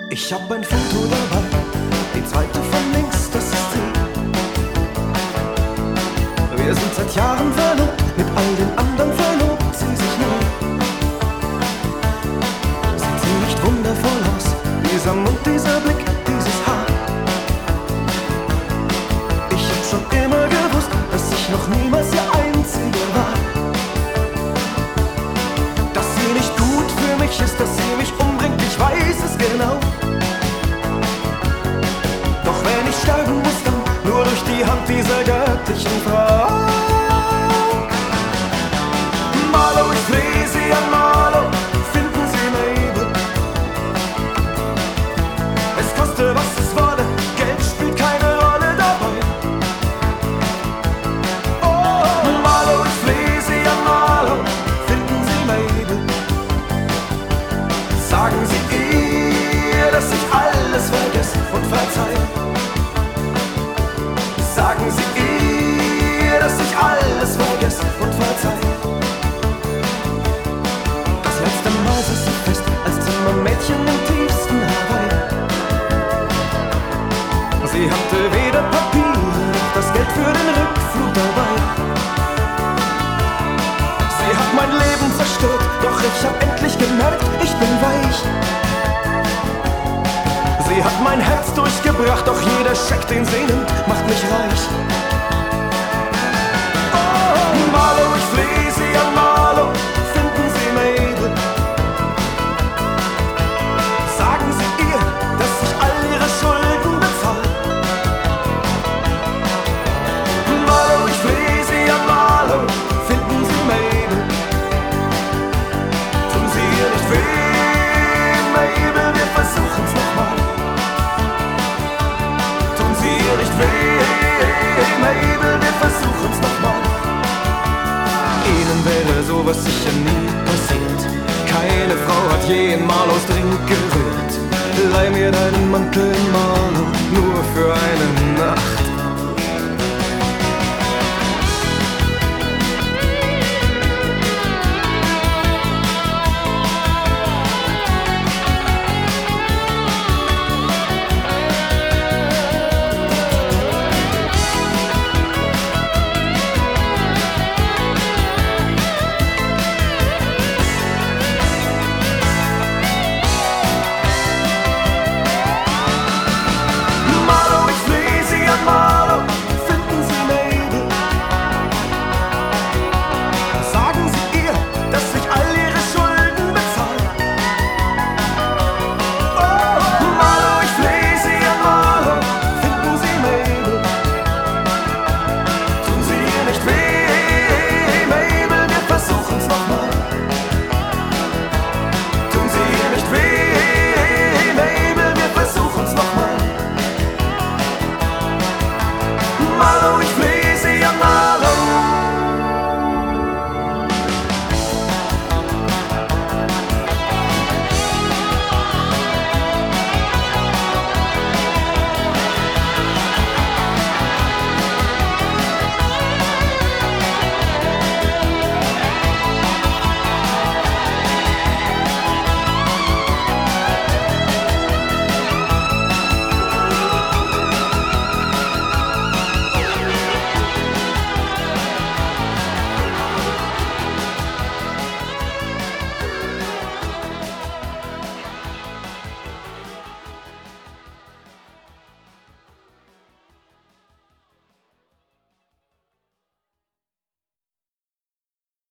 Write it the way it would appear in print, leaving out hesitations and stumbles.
Ich hab ein Foto dabei, die zweite von links, das ist sie. Wir sind seit Jahren verlobt, mit all den anderen verlobt sie sich nur. Sieht sie nicht wundervoll aus, dieser Mund, dieser Blick, dieses Haar? Ich hab schon immer gewusst, dass ich noch niemals ihr Einziger war. Dass sie nicht gut für mich ist, dass sie mich umbringt, ich weiß es genau. Doch wenn ich sterben muss, dann nur durch die Hand dieser göttlichen Frau. Marlo, ich flehe Sie an, Marlo, finden Sie Mabel. Es koste, was es wolle, Geld spielt keine Rolle dabei. Oh, Marlo, ich flehe Sie an, Marlo, finden Sie Mabel. Sagen Sie ihr, dass ich alles vergesse und verzeihe. Sagen Sie ihr, dass ich alles vergesse und verzeihe. Das letzte Mal saß sie fest als Zimmermädchen im tiefsten Hawaii. Sie hatte weder Papiere noch das Geld für den Rückflug dabei. Sie hat mein Leben zerstört, doch ich hab endlich gemerkt, ich bin weich. Sie hat mein Herz durchgebracht, doch jeder Scheck, den sie nimmt, macht mich reich. Oh, Marlo, ich flehe Sie an, Marlo, finden Sie Mabel. Sagen Sie ihr, dass ich all ihre Schulden bezahle. Marlo, ich flehe Sie an, Marlo, finden Sie Mabel. Tun Sie ihr nicht weh, Mabel, wir versuchen's nochmal. Nicht weh, Mabel, wir versuchen's nochmal. Ihnen wäre sowas sicher nie passiert. Keine Frau hat je in Marlos Drink gerührt. Leih mir deinen Mantel, Marlo, nur für eine Nacht.